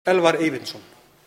Elvar Eyvindsson.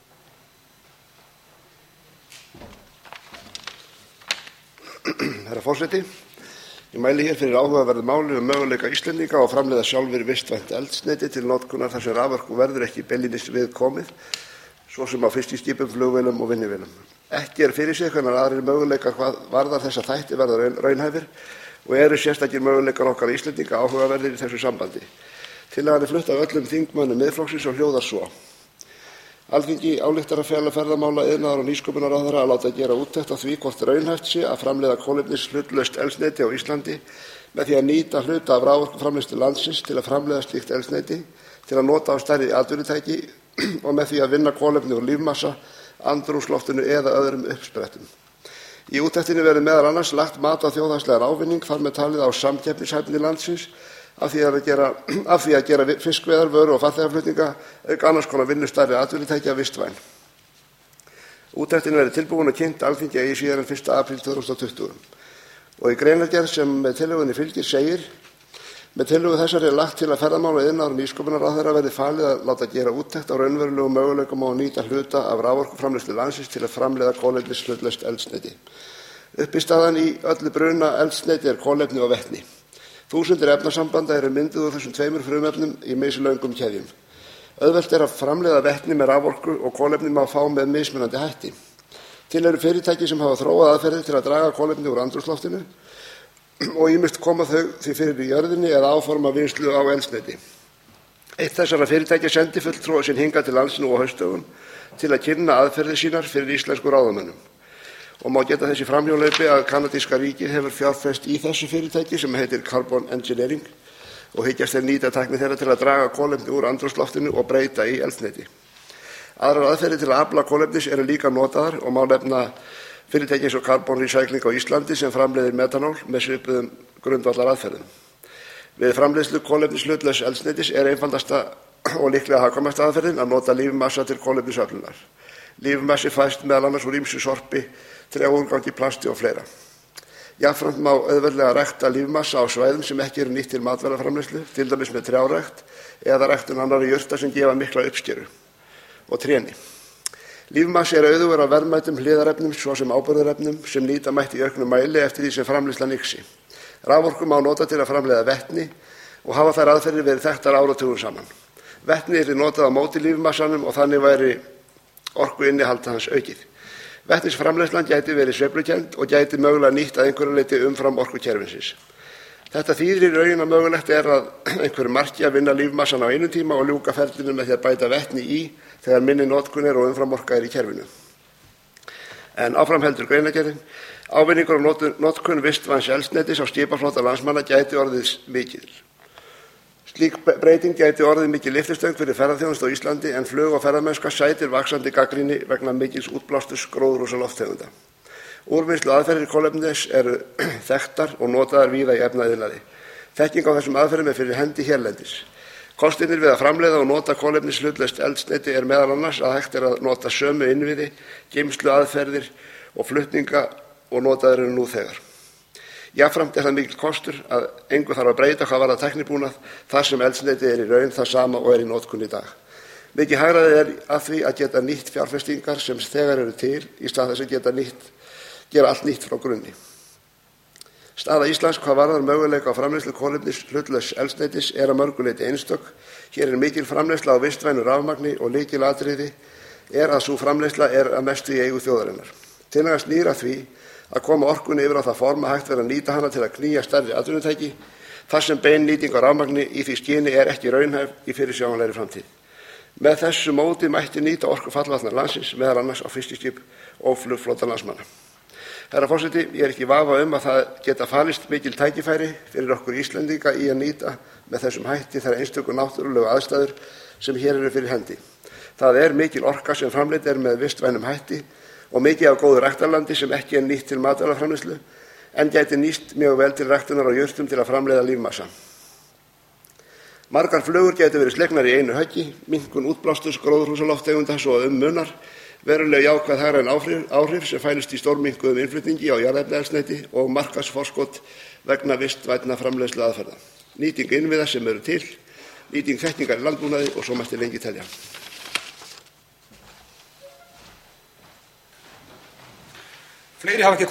Herra forseti, ég mæli hér fyrir áhugaverðu máli möguleika Íslendinga á að framleiða sjálfir vistvænt eldsneyti til notkunar þar sem raforku verður ekki beinlínis við komið, svo sem á fiskiskipum, flugvélum og vinnivélum. Ekki fyrirséð hvenær aðrir möguleikar hvað varðar þessa þætti verða raunhæfir og eru sérstakir möguleikar okkar Íslendinga áhugaverðir í þessu sambandi. Tillagan flutt af öllum þingmönnum Miðflokksins og hljóðar svo: Alþingi ályktar að fela ferðamála-, iðnaðar- og nýsköpunarráðherra að láta gera úttekt á því hvort raunhæft sé að framleiða kolefnishlutlaust eldsneyti á Íslandi með því að nýta hluta af raforkuframleiðslu landsins til að framleiða slíkt eldsneyti til að nota á stærri atvinnutæki og með því að vinna kolefni úr lífmassa, andrúmsloftinu eða öðrum uppsprettum. Í úttektinni verður meðal annars lagt mat á þjóðhagslegan ávinning, þar með talið á samkeppnishæfni landsins af því að gera fiskveiðar, vöru- og farþegaflutninga auk annars konar vinnu stærri atvinnutækja vistvæn. Úttektin verður tilbúin og kynnt Alþingi eigi síðar en 1. apríl 2020. Og í greinargerð sem með tillögunni fylgir segir: Með tillögu þessari er lagt til að ferðamála-, iðnaðar- og nýsköpunarráðherra verði falið að láta gera úttekt á raunverulegum möguleikum á að nýta hluta af raforkuframleiðslu landsins til að framleiða kolefnishlutlaust eldsneyti. Uppistaðan í öllu bruna eldsneyti er kolefni og vetni. Þúsundir efnasambanda eru mynduð úr þessum tveimur frumefnum í mislöngum keðjum. Auðvelt er að framleiða vetni með raforku og kolefni má fá með mismunandi hætti. Til eru fyrirtæki sem hafa þróað aðferðir til að draga kolefni úr andrúmsloftinu og ýmist koma þau því fyrir í jörðinni eða áforma vinnslu á eldsneyti. Eitt þessara fyrirtækja sendi fulltrúa sinn hingað til lands nú á haustdögum til að kynna aðferðir sínar fyrir íslensku ráðamönnum. Og má geta þessi framhjólaupi að kanadíska ríkið hefur fjárfest í þessu fyrirtæki sem heitir Carbon Engineering og hyggjast þeir nýta tækni þeirra til að draga kolefni úr andrúmsloftinu og breyta í eldsneyti. Aðrar aðferðir til að afla kolefnis eru líka notaðar og má nefna fyrirtæki eins og Carbon Recycling á Íslandi sem framleiðir metanól með svipuðum grundvallaraðferðum. Við framleiðslu kolefnishlutlaus eldsneytis er einfaldasta og líklega hagkvæmasta aðferðin að nota lífmassa til kolefnisöflunar. Lífmassi fæst meðal annars úr ýmsu sorpi, trjáúrgangi, plasti og fleira. Jafnframt má auðveldlega rækta lífmassa á svæðum sem ekki eru nýtt til matvælaframleiðslu, til dæmis með trjárækt eða ræktun annarra jurta sem gefa mikla uppskeru og tréni. Lífmassi er auðugur af verðmætum hliðarefnum svo sem áburðarefnum sem nýta mætti í auknum mæli eftir því sem framleiðslan yxi. Raforku má nota til að framleiða vetni og hafa þær aðferðir verið þekktar áratugum saman. Vetni yrði notað á móti lífmassanum og þannig væri orkuinnihald hans aukið. Vetnisframleiðslan gæti verið sveiflukennd og gæti mögulega nýtt að einhverju leyti umfram orkukerfisins. Þetta þýðir í raun að mögulegt er að einhverju marki að vinna lífmassan á einum tíma og ljúka ferlinu með því að bæta vetni í þegar minni notkun er og umframorka er í kerfinu. En áfram heldur greinargerðin: Ávinningur af notkun vistvæns eldsneytis á skipaflota landsmanna gæti orðið mikill. Slík breyting gæti orðið mikil lyftistöng fyrir ferðaþjónustu á Íslandi en flug- og ferðamennska sætir vaxandi gagnrýni vegna mikils útblásturs gróðurhúsalofttegunda. Úrvinnslu aðferðir kolefnis eru þekktar og notaðar víða í efnaiðnaði. Þekking á þessum aðferðum er fyrir hendi hérlendis. Kostirnir við að framleiða og nota kolefnishlutlaust eldsneyti er meðal annars að hægt er að nota sömu innviði, geymslu aðferðir og flutninga og notaðir eru nú þegar. Jafnframt er það mikill kostur að engu þarf að breyta hvað varðar tæknibúnað þar sem eldsneyti er í raun það sama og er í notkun í dag. Mikið hagræði er að því að geta nýtt fjárfestingar sem þegar eru til í stað þess að gera allt nýtt frá grunni. Staða Íslands hvað varðar möguleika á framleiðslu kolefnishlutlaus eldsneytis er að mörgu leyti einstök. Hér er mikil framleiðsla á vistvænu rafmagni og lykilatriði er að sú framleiðsla er að mestu í eigu þjóðarinnar. Tillagan snýr að því að koma orkunni yfir á það form að hægt verði að nýta hana til að knýja stærri atvinnutæki þar sem bein nýting á rafmagni í því skyni er ekki raunhæf í fyrirsjáanlegri framtíð. Með þessu móti mætti nýta orku fallvatna landsins, meðal annars á fiskiskip og flugflota landsmanna. Herra forseti, ég er ekki í vafa að það geta falist mikil tækifæri fyrir okkur Íslendinga í að nýta með þessum hætti þær einstöku náttúrulegu aðstæður sem hér eru fyrir hendi. Það er mikil orka sem framleidd er með vistvænum hætti og mikið af góðu ræktarlandi sem ekki er nýtt til matvælaframleiðslu en gæti nýst mjög vel til ræktunar á jurtum til að framleiða lífmassa. Margar flugur gætu verið slegnar í einu höggi, minnkun útblásturs gróðurhúsalofttegunda svo munar, veruleg jákvæð hagræn áhrif sem fælist í stórminnkuðum innflutningi á jarðefnaeldsneyti og markaðsforskot vegna vistvænna framleiðslu aðferða. Nýting innviða sem eru til, nýting þekkingar í landbúnaði og svo mætti lengi telja. Fleiri hafa ekki